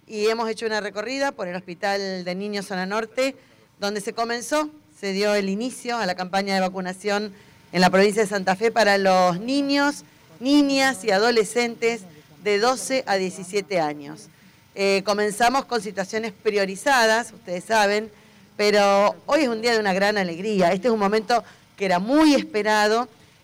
y hemos hecho una recorrida por el Hospital de Niños Zona Norte, donde se dio el inicio a la campaña de vacunación en la provincia de Santa Fe para los niños, niñas y adolescentes de 12 a 17 años. Comenzamos con situaciones priorizadas, ustedes saben, pero hoy es un día de una gran alegría. Este es un momento que era muy esperado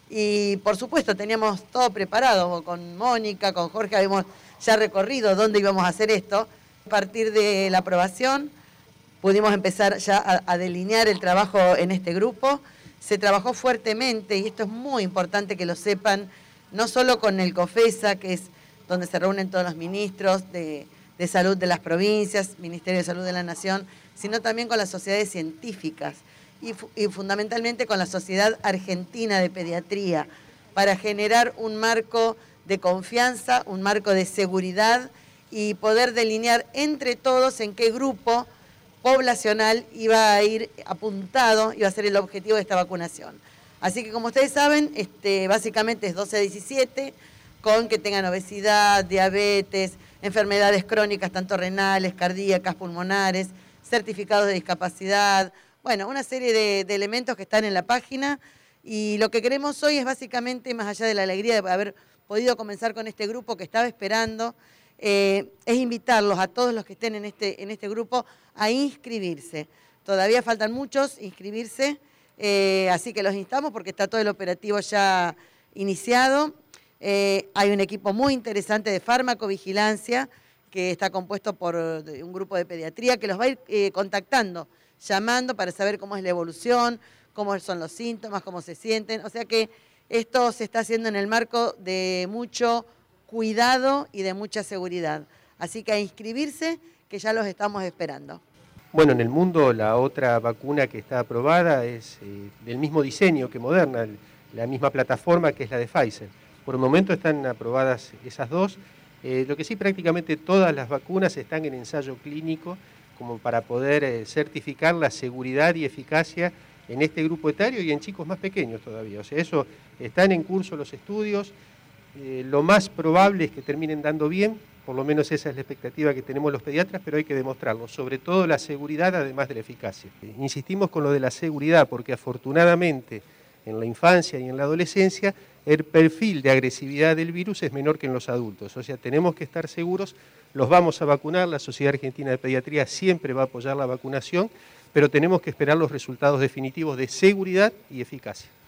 y por supuesto teníamos todo preparado. Con Mónica, con Jorge habíamos ya recorrido dónde íbamos a hacer esto. A partir de la aprobación pudimos empezar ya a delinear el trabajo en este grupo. Se trabajó fuertemente, y esto es muy importante que lo sepan, no solo con el COFESA, que es donde se reúnen todos los ministros de salud de las provincias, Ministerio de Salud de la Nación, sino también con las sociedades científicas y fundamentalmente con la Sociedad Argentina de Pediatría, para generar un marco de confianza, un marco de seguridad y poder delinear entre todos en qué grupo poblacional iba a ir apuntado, iba a ser el objetivo de esta vacunación. Así que como ustedes saben, básicamente es 12 a 17, con que tengan obesidad, diabetes, enfermedades crónicas, tanto renales, cardíacas, pulmonares, certificados de discapacidad, bueno, una serie de elementos que están en la página, y lo que queremos hoy es básicamente, más allá de la alegría de haber podido comenzar con este grupo que estaba esperando, es invitarlos a todos los que estén en este grupo a inscribirse. Todavía faltan muchos inscribirse, así que los instamos porque está todo el operativo ya iniciado. Hay un equipo muy interesante de farmacovigilancia que está compuesto por un grupo de pediatría que los va a ir contactando, llamando para saber cómo es la evolución, cómo son los síntomas, cómo se sienten. O sea que esto se está haciendo en el marco de mucho cuidado y de mucha seguridad. Así que a inscribirse, que ya los estamos esperando. Bueno, en el mundo la otra vacuna que está aprobada es del mismo diseño que Moderna, la misma plataforma que es la de Pfizer. Por el momento están aprobadas esas dos. Lo que sí, prácticamente todas las vacunas están en ensayo clínico como para poder certificar la seguridad y eficacia en este grupo etario y en chicos más pequeños todavía. O sea, eso están en curso los estudios. Lo más probable es que terminen dando bien, por lo menos esa es la expectativa que tenemos los pediatras, pero hay que demostrarlo, sobre todo la seguridad además de la eficacia. Insistimos con lo de la seguridad porque afortunadamente en la infancia y en la adolescencia el perfil de agresividad del virus es menor que en los adultos, o sea, tenemos que estar seguros, los vamos a vacunar, la Sociedad Argentina de Pediatría siempre va a apoyar la vacunación, pero tenemos que esperar los resultados definitivos de seguridad y eficacia.